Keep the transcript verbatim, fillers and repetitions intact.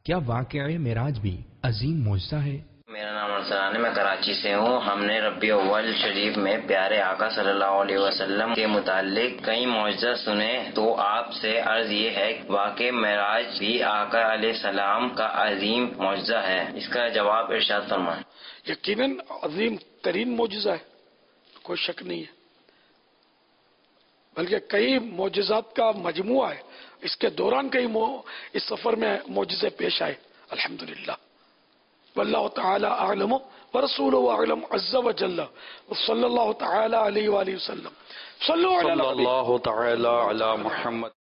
क्या वाक़या मेराज भी अजीम मौजज़ा है? मेरा नाम अरसलान है, मैं कराची से हूँ। हमने रबी अव्वल शरीफ में प्यारे आका सल्लल्लाहु अलैहि वसल्लम के मुताल्लिक कई मौजज़ा सुने, तो आपसे अर्ज ये है वाक़ई मेराज भी आका अलैहिस्सलाम का अजीम मौजज़ा है, इसका जवाब इरशाद फरमाएं। यकीनन अजीम तरीन मौजज़ा है, कोई शक नहीं है, बल्कि कई मौजज़ात का मजमुआ है। इसके दौरान कई इस सफर में मौजज़े पेश आए। अल्हम्दुलिल्लाह, वल्लाहु तआला अअलम व रसूलुहु अअलम अज़्ज़ा व जल्ला व सल्लल्लाहु तआला अलैहि व आलिहि वसल्लम। सल्लल्लाहु तआला अला मुहम्मद।